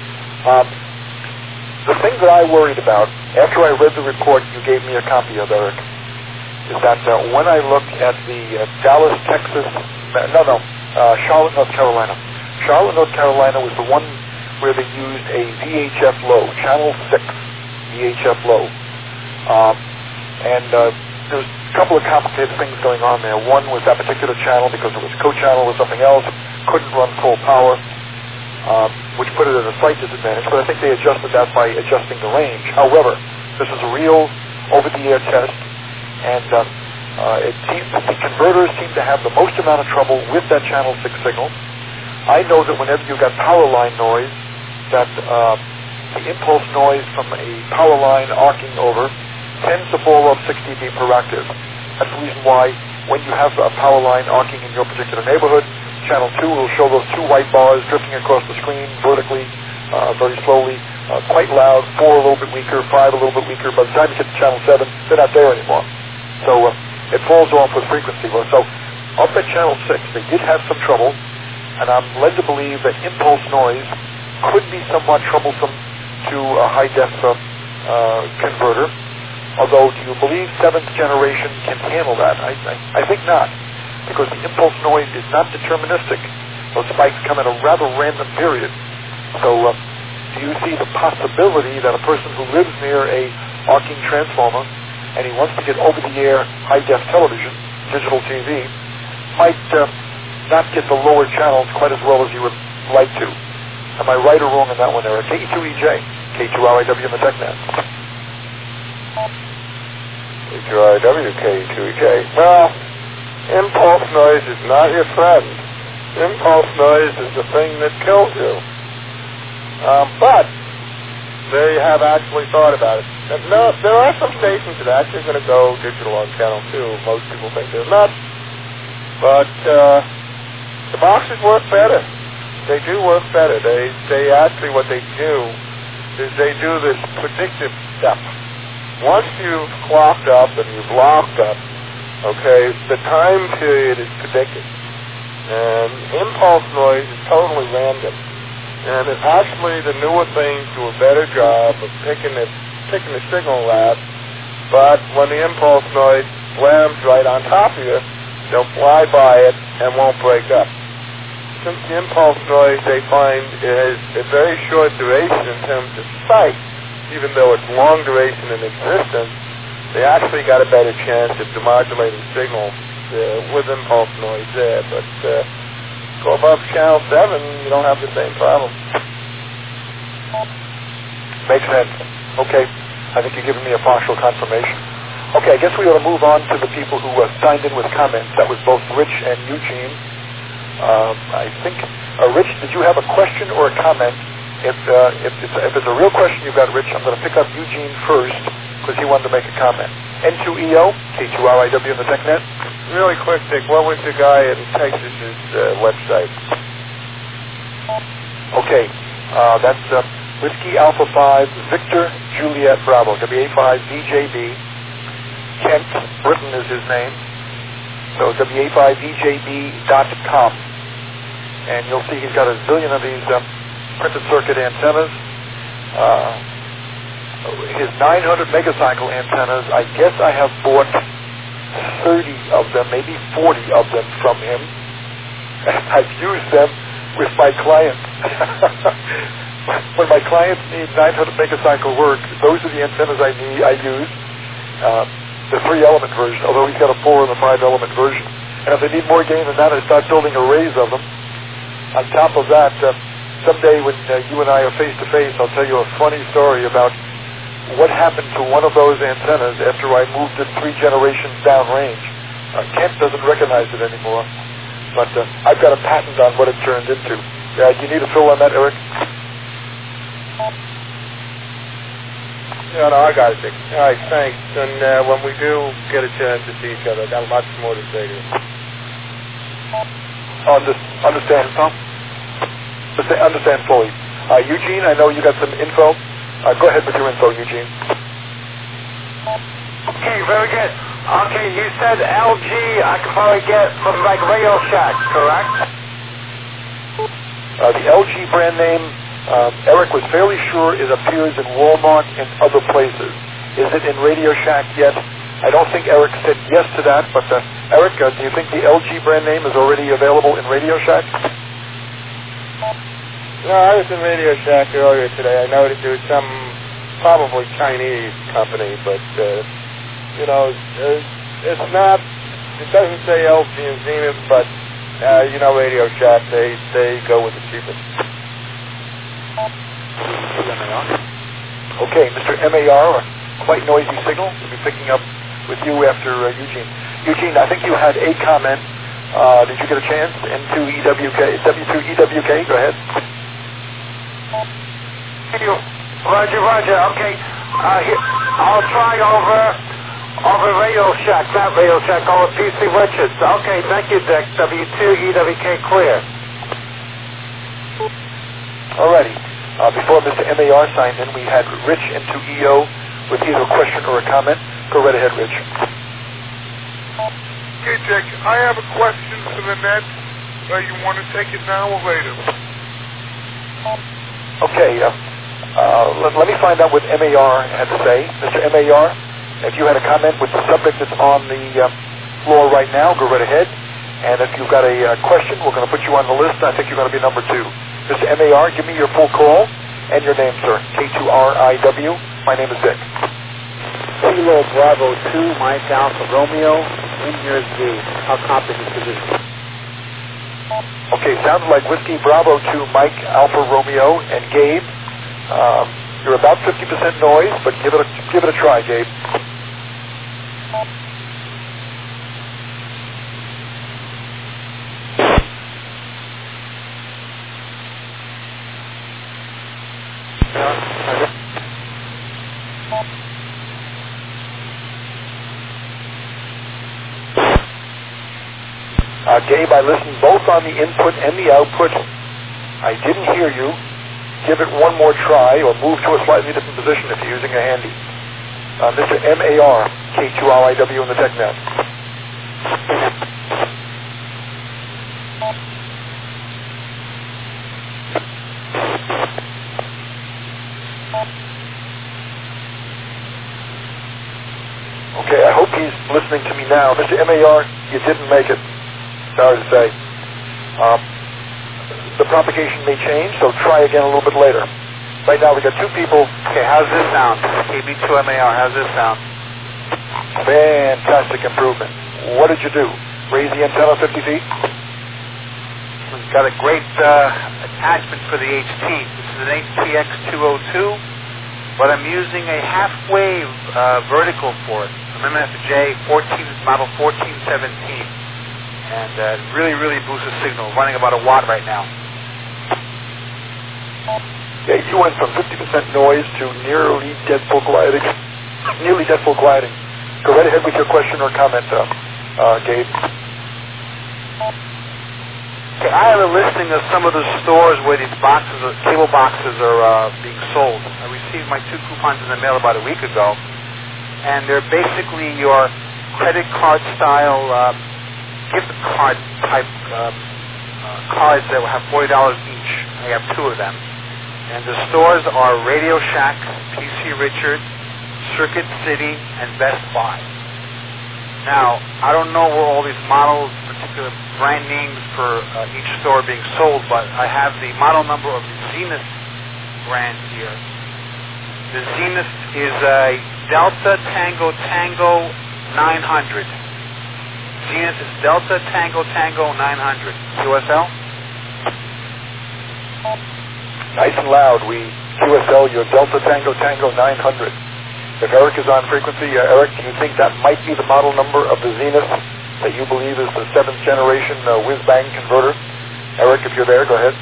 The thing that I worried about, after I read the report you gave me a copy of, Eric, is that when I looked at the Dallas, Texas, Charlotte, North Carolina. Charlotte, North Carolina was the one where they used a VHF low, channel 6 VHF low. And there's a couple of complicated things going on there. One was that particular channel, because it was co-channel with something else, couldn't run full power, which put it at a slight disadvantage, but I think they adjusted that by adjusting the range. However, this is a real over-the-air test, and it seems that the converters seem to have the most amount of trouble with that channel 6 signal. I know that whenever you've got power line noise, that the impulse noise from a power line arcing over tends to fall off 60 dB per octave. That's the reason why when you have a power line arcing in your particular neighborhood, channel 2 will show those 2 white bars drifting across the screen vertically, very slowly, quite loud, 4 a little bit weaker, 5 a little bit weaker. By the time you get to channel 7, they're not there anymore. So it falls off with frequency. So up at channel 6, they did have some trouble, and I'm led to believe that impulse noise could be somewhat troublesome to a high-def converter. Although, do you believe 7th generation can handle that? I think not, because the impulse noise is not deterministic. Those spikes come at a rather random period. So do you see the possibility that a person who lives near a arcing transformer and he wants to get over-the-air high-def television, digital TV, might not get the lower channels quite as well as you would like to? Am I right or wrong on that one, Eric? KE2EJ, K2RIW in the TechNet. K2RIW, K2EJ. Well, impulse noise is not your friend. Impulse noise is the thing that kills you. But they have actually thought about it. No, there are some stations that are actually going to go digital on channel 2. Most people think they're not. But the boxes work better. They do work better. They actually, what they do is they do this predictive step. Once you've clocked up and you've locked up, okay, the time period is predicted. And impulse noise is totally random. And it actually, the newer things do a better job of picking the signal out. But when the impulse noise slams right on top of you, they'll fly by it and won't break up. Since the impulse noise, they find, is a very short duration in terms of sight, even though it's long duration in existence, they actually got a better chance of demodulating signal with impulse noise there. But go above channel 7, you don't have the same problem. Makes sense. Okay. I think you're giving me a partial confirmation. Okay, I guess we ought to move on to the people who signed in with comments. That was both Rich and Eugene. I think, Rich, did you have a question or a comment? If it's a real question you've got, Rich, I'm going to pick up Eugene first because he wanted to make a comment. N2EO, K2RIW in the TechNet. Really quick, Dick, what was the guy in Texas's website? Okay, that's Whiskey Alpha 5 Victor Juliet Bravo, WA5VJB. Kent Britton is his name. So WA5VJB.com. And you'll see he's got a zillion of these printed circuit antennas. His 900 megacycle antennas, I guess I have bought 30 of them, maybe 40 of them from him. I've used them with my clients. When my clients need 900 megacycle work, those are the antennas I use. The 3-element version, although he's got a 4 and a 5-element version. And if they need more gain than that, I start building arrays of them. On top of that, someday when you and I are face-to-face, I'll tell you a funny story about what happened to one of those antennas after I moved it 3 generations downrange. Kent doesn't recognize it anymore, but I've got a patent on what it turned into. Do you need a fill on that, Eric? Yeah, no, I got it, Dick. All right, thanks. And when we do get a chance to see each other, I got lots more to say to you. Understand, Tom? Understand fully. Eugene, I know you got some info. Go ahead with your info, Eugene. Okay, very good. Okay, you said LG I could probably get from like Radio Shack, correct? The LG brand name, Eric was fairly sure it appears in Walmart and other places. Is it in Radio Shack yet? I don't think Eric said yes to that, but Eric, do you think the LG brand name is already available in Radio Shack? No, I was in Radio Shack earlier today. I noticed there was some probably Chinese company, but it's not. It doesn't say LG and Zenith, but Radio Shack, they go with the cheapest. Okay, Mr. MAR, a quite noisy signal. We'll be picking up with you after Eugene. Eugene, I think you had a comment. Did you get a chance? W2EWK. Go ahead. Roger. Okay. I'll try over Radio Shack, not Radio Shack, over PC Richards. Okay, thank you, Dick. W2EWK clear. Alrighty. Before Mr. MAR signed in, we had Rich into EO with either a question or a comment. Go right ahead, Rich. Okay, Dick, I have a question for the net. You want to take it now or later? Okay, let me find out what MAR had to say. Mr. MAR, if you had a comment with the subject that's on the floor right now, go right ahead. And if you've got a question, we're going to put you on the list. I think you're going to be number 2. Mr. MAR, give me your full call and your name, sir. K2RIW. My name is Dick. Kilo Bravo 2, Mike Alpha Romeo, in your Z. How confident is position? Okay, sounds like Whiskey Bravo 2, Mike Alpha Romeo, and Gabe. You're about 50% noise, but give it a try, Gabe. Gabe, I listened both on the input and the output. I didn't hear you. Give it one more try or move to a slightly different position if you're using a handy. Mr. MAR, K2RIW in the TechNet. Okay, I hope he's listening to me now. Mr. MAR, you didn't make it. Sorry to say. The propagation may change, so try again a little bit later. Right now we got 2 people. Okay, how's this sound? KB2MAR, how's this sound? Fantastic improvement. What did you do? Raise the antenna 50 feet? We've got a great attachment for the HT. This is an HTX202, but I'm using a half-wave vertical for it. I'm MFJ model 1417. And really boosts the signal. Running about 1 watt right now. Yeah, you went from 50% noise to nearly dead full gliding. Go right ahead with your question or comment, Gabe. Okay, I have a listing of some of the stores where these cable boxes are being sold. I received my 2 coupons in the mail about a week ago, and they're basically your credit card style gift card type cards that will have $40 each. I have 2 of them. And the stores are Radio Shack, PC Richards, Circuit City, and Best Buy. Now, I don't know where all these models, particular brand names for each store are being sold, but I have the model number of the Zenith brand here. The Zenith is a Delta Tango 900. Zenith is Delta Tango 900. QSL? Nice and loud. We QSL your Delta Tango 900. If Eric is on frequency, Eric, do you think that might be the model number of the Zenith that you believe is the 7th generation whiz-bang converter? Eric, if you're there, go ahead.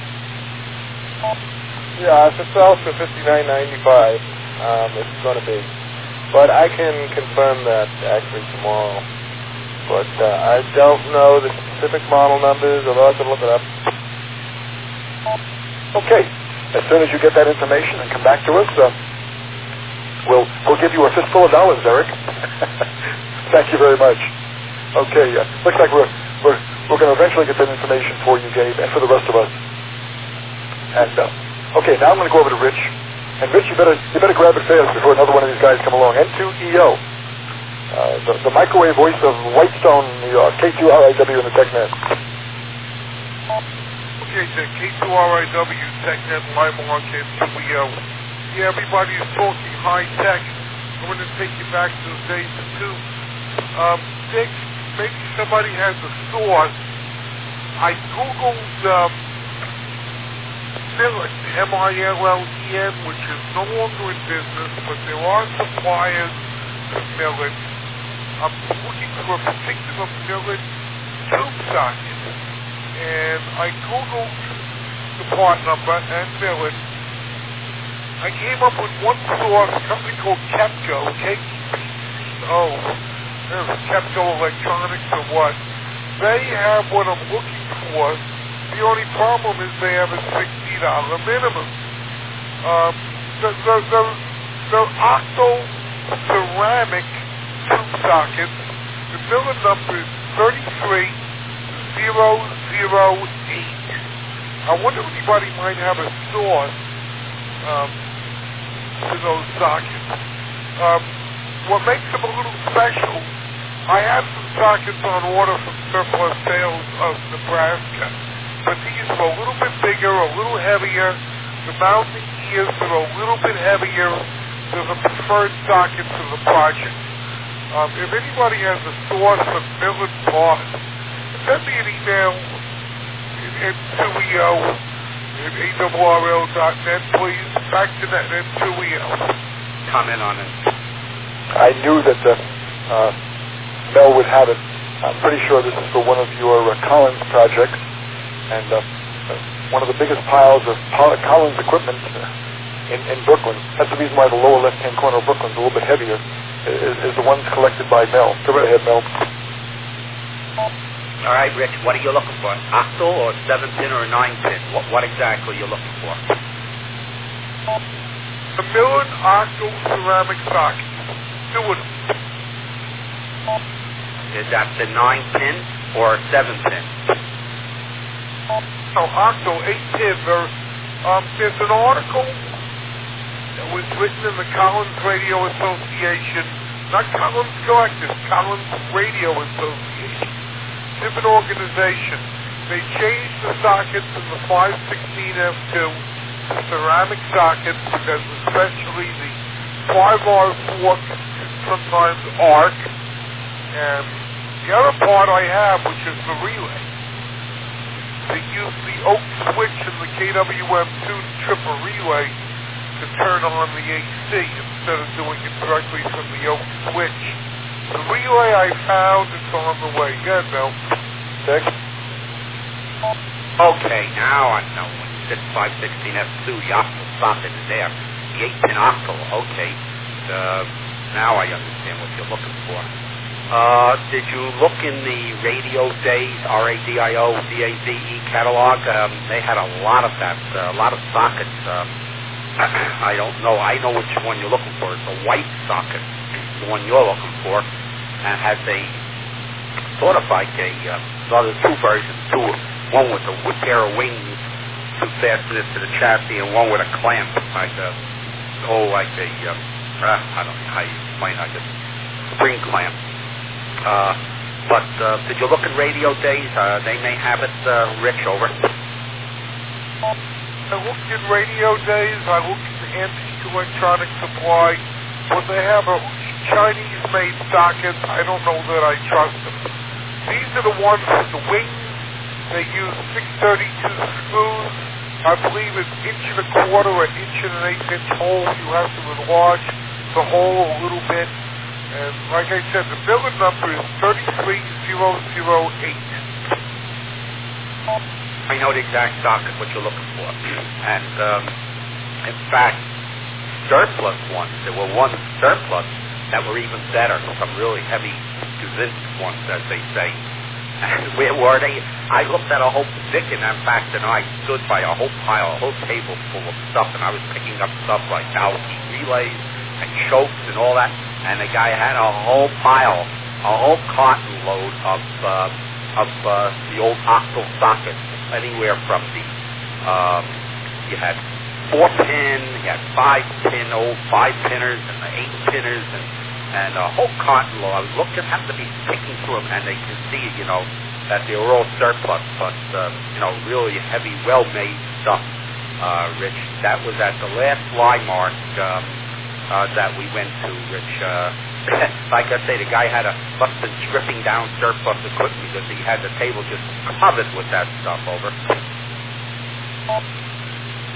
Yeah, if it sells for $59.95, it's going to be. But I can confirm that actually tomorrow. But I don't know the specific model numbers, although I can look it up. Okay. As soon as you get that information and come back to us, we'll give you a fistful of dollars, Eric. Thank you very much. Okay. Looks like we're going to eventually get that information for you, Gabe, and for the rest of us. And okay, now I'm going to go over to Rich. And Rich, you better grab it fast before another one of these guys come along. N2EO. The microwave voice of Whitestone, New York, K2RIW in the TechNet. Okay, K2RIW, TechNet, LimeWire, K2EO. Yeah, everybody is talking high-tech, I'm going to take you back to those days too. Dick, maybe somebody has a source. I Googled Millen, M-I-L-L-E-N, which is no longer in business, but there are suppliers of Millen. I'm looking for a particular Millen tube socket, and I Googled the part number and Millen. I came up with one source, a company called Kepco, K-E-P-C-O. Kepco Electronics or what. They have what I'm looking for. The only problem is they have a $60 minimum. The Octo ceramic tube sockets, the Millen number is 33008. I wonder if anybody might have a source to those sockets. What makes them a little special, I have some sockets on order from Surplus Sales of Nebraska, but these are a little bit bigger, a little heavier. The mounting gears are a little bit heavier. They're the preferred sockets for the project. If anybody has a source of Millen parts, send me an email at 2EO@ARRL.net, please. Back to that at 2EO. Comment on it. I knew that Mel would have it. I'm pretty sure this is for one of your Collins projects, and one of the biggest piles of Collins equipment in Brooklyn. That's the reason why the lower left-hand corner of Brooklyn is a little bit heavier, is the ones collected by Mel. Go right ahead, Mel. All right, Rich, what are you looking for? Octo or 7-pin or 9-pin? What exactly are you looking for? The Millen Octo ceramic socket. Two of them. Is that the 9-pin or 7-pin? No, Octo, 8-pin. There's an article that was written in the Collins Radio Association, not Collins Collective, Collins Radio Association. Different organization. They changed the sockets in the 516F2 to ceramic sockets because especially the 5R4 sometimes arc. And the other part I have, which is the relay. They use the oak switch in the KWM2 to trip a relay to turn on the AC instead of doing it directly from the oak switch. The relay I found is on the way. Good, Bill. Dick? Okay, now I know. When you said 516F2, the octo socket is there. The 8-pin octo, okay. Now I understand what you're looking for. Did you look in the Radio Days, RADIO, DAZE catalog? They had a lot of that, a lot of sockets. I don't know. I know which one you're looking for. It's a white socket, the one you're looking for, and has a sort of like a, there's two versions, one with a pair of wings, two fasteners to the chassis, and one with a clamp, like a, I don't know how you explain, like a spring clamp. But did you look at Radio Days? They may have it, Rich, over. I looked in Radio Days, I looked in Antique Electronic Supply, but they have a Chinese-made sockets. I don't know that I trust them. These are the ones with the wings. They use 632 screws. I believe it's 1.25 or 1.8-inch hole. You have to enlarge the hole a little bit. And like I said, the Millen number is 33008. I know the exact socket, what you're looking for. And, in fact, surplus ones, there were ones surplus that were even better, some really heavy Kaczynski ones, as they say. And where were they? I looked at a whole stick, and in fact, I stood by a whole pile, a whole table full of stuff, and I was picking up stuff like Alki relays and chokes and all that, and the guy had a whole pile, a whole carton load of the old octal sockets, anywhere from the, you had 4-pin, you had 5-pin, old 5-pinners, and the 8-pinners, and a whole carton load. I was looking, happened to be picking through them, and they could see, that they were all surplus, but, really heavy, well-made stuff, Rich. That was at the last Lymark, that we went to, which, like I say, the guy must have been stripping down surplus equipment because he had the table just covered with that stuff over.